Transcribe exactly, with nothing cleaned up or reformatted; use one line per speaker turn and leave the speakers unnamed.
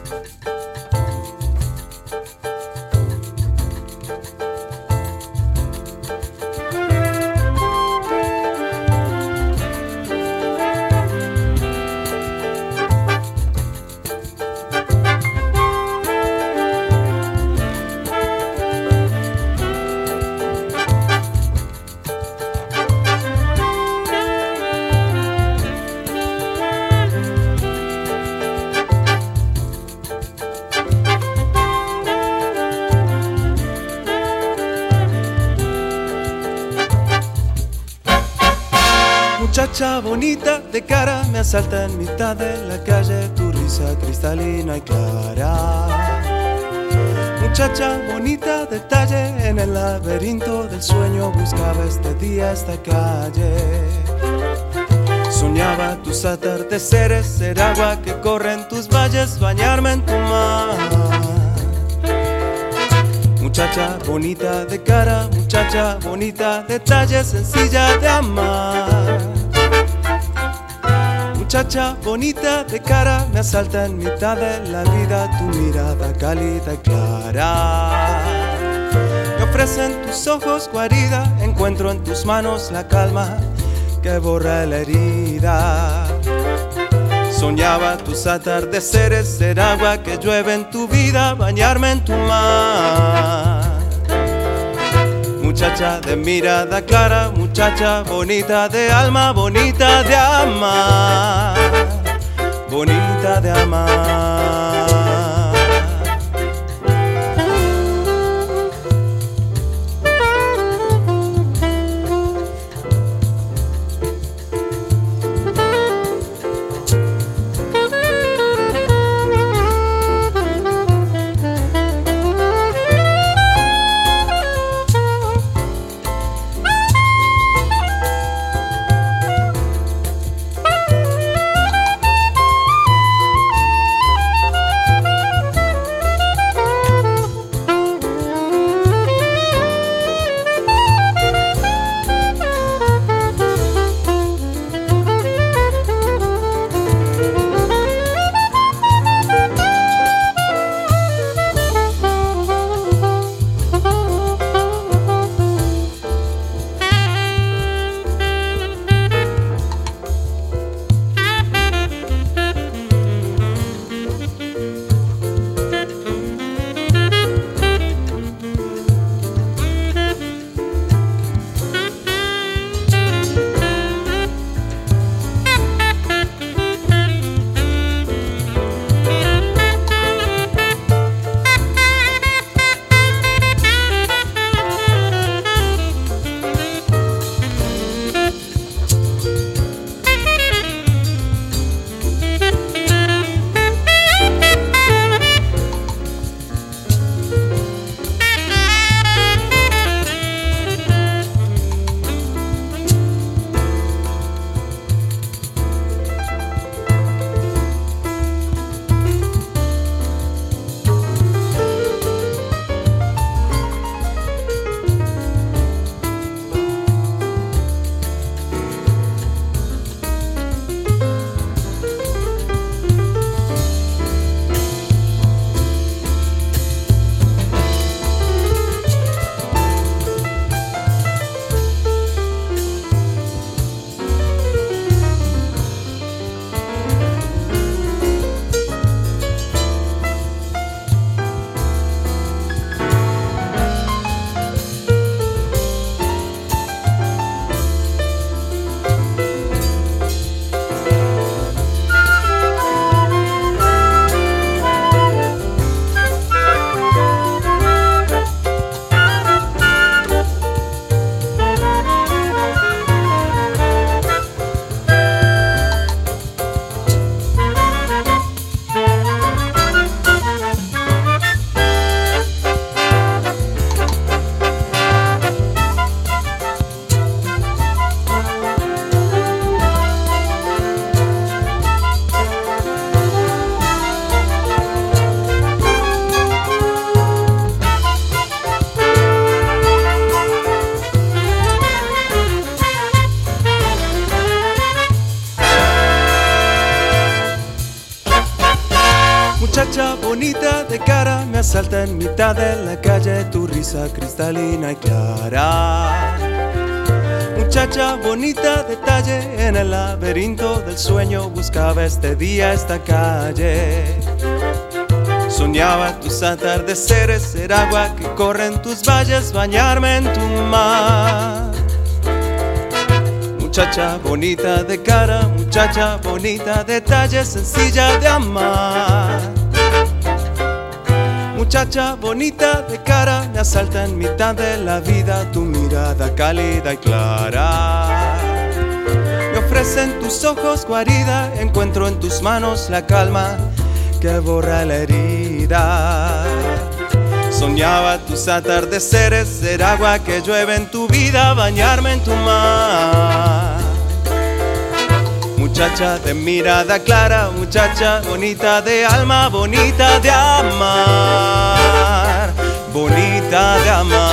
Muchacha bonita de cara me asalta en mitad de la calle, tu risa cristalina y clara. Muchacha bonita de talle, en el laberinto del sueño buscaba este día esta calle. Soñaba tus atardeceres, ser agua que corre en tus valles, bañarme en tu mar. Muchacha bonita de cara, muchacha bonita de talle, sencilla de amar. Muchacha bonita de cara me asalta en mitad de la vida, tu mirada cálida y clara. Me ofrecen tus ojos guarida, encuentro en tus manos la calma que borra la herida. Soñaba tus atardeceres, ser agua que llueve en tu vida, bañarme en tu mar. Muchacha de mirada clara, muchacha bonita de alma, bonita de amar, bonita de amar. Muchacha bonita de cara, me asalta en mitad de la calle tu risa cristalina y clara. Muchacha bonita de talle, en el laberinto del sueño buscaba este día esta calle. Soñaba tus atardeceres, ser agua que corre en tus valles, bañarme en tu mar. Muchacha bonita de cara, muchacha bonita de talle, sencilla de amar. Muchacha bonita de cara, me asalta en mitad de la vida tu mirada cálida y clara. Me ofrecen tus ojos guarida, encuentro en tus manos la calma que borra la herida. Soñaba tus atardeceres, ser agua que llueve en tu vida, bañarme en tu mar. Muchacha de mirada clara, muchacha bonita de alma, bonita de amar, bonita de amar.